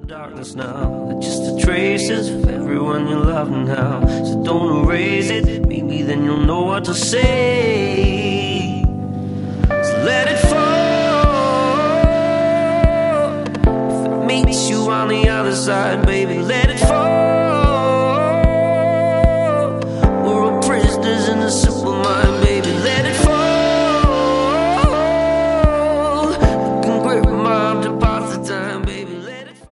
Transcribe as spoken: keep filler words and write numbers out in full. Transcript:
Darkness now, they're just the traces of everyone you love now. So don't erase it, maybe then you'll know what to say. So let it fall. If it meets you on the other side, baby, let it fall.